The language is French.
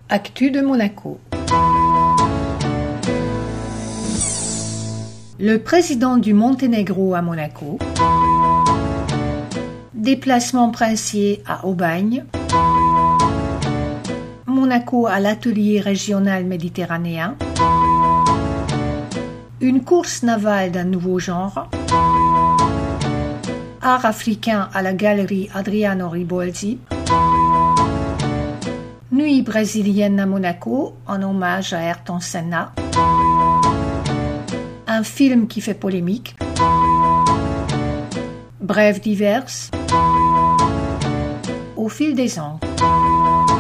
Actu de Monaco. Le président du Monténégro à Monaco. Déplacement princier à Aubagne. Monaco à l'atelier régional méditerranéen. Une course navale d'un nouveau genre. Art africain à la galerie Adriano Ribolzi. Nuit brésilienne à Monaco en hommage à Ayrton Senna. Un film qui fait polémique. Brèves diverses. Au fil des ans.